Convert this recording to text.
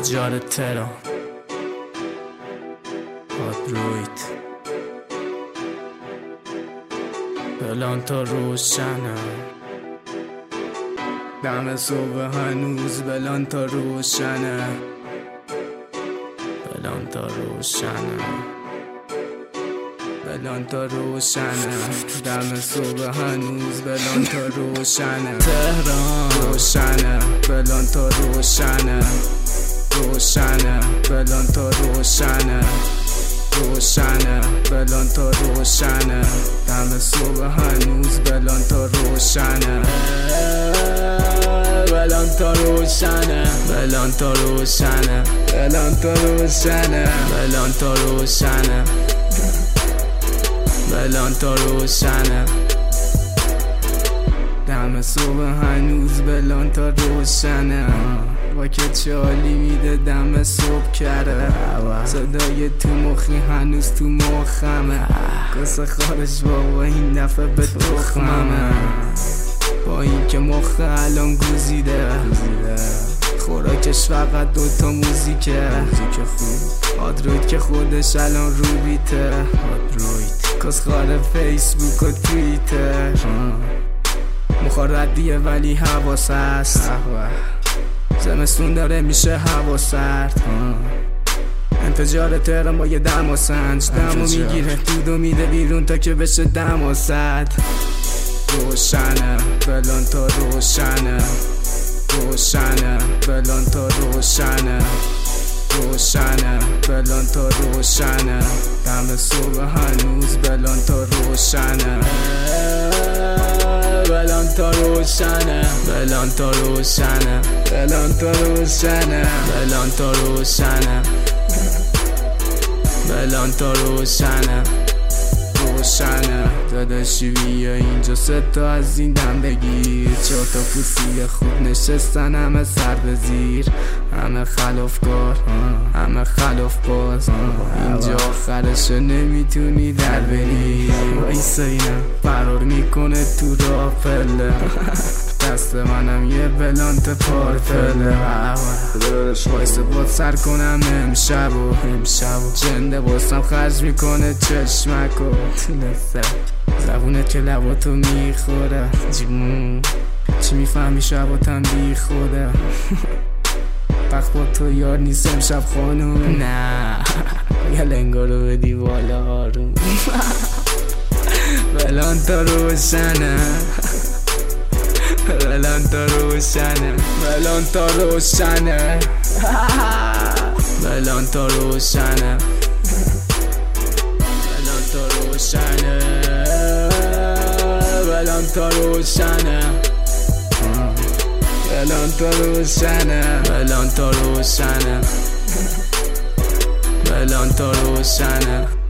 انفجار تهران آدروید بلان تا روشنه دم صبح هنوز بلان تا روشنه بلان تا روشنه بلان تا روشنه دم صبح هنوز بلان تا روشنه تهران روشنه بلان تا روشنه روشنه بلان تا روشنه روشنه بلان تا روشنه دم صبح هنوز بلان تا روشنه بلان تا روشنه بلان تا روشنه بلان تا روشنه بلان تا روشنه بلان تا روشنه دم صبح هنوز بلان تا روشنه با که چالی میده دم صبح کرده صدای تو مخی هنوز تو مخمه قصه خارش بابا این دفعه به تخممه با این که مخ الان گوزیده خوراکش فقط دوتا موزیکه خوب آدروید که خودش الان رو بیته آدروید کسخار فیسبوک و توییتر مخار ردیه ولی حواس هست زمستون داره میشه هوا سرد انفجار تهران با یه دم و سنج دمو میگیره دودو میده بیرون تا که بشه دم و سد روشنه بلان تا روشنه روشنه بلان تا روشنه روشنه بلان تا روشنه دم صبح هنوز بلان تا روشنه بلان تا روشنه بلان تا روشنه بلان تا روشنه بلان تا روشنه بلان تا روشنه روشنه داداشی بیا اینجا سه تا از این دم بگیر 4 تا پوسی خوب نشستن همه سر به زیر همه خلافکار همه خلاف باز اینجا آخرشو نمیتونی در بری وایسا اینم فرار میکنه تو راه پله دست منم یه بلانت پارپله وایسا باد سر کنم امشب جنده باسم خرج میکنه چشمکو زبونت که لباتو میخوره جیمون چی میفهمی شباتم بی خوده وقت با تو یار نیست امشب خانوم نه یه لنگا رو بدی بالا آروم بلان تا روشنه بلان تا روشنه بلان تا روشنه بلان تا روشنه بلان تا روشنه بلان تا روشنه بلان تا روشنه بلان تا روشنه بلان تا روشنه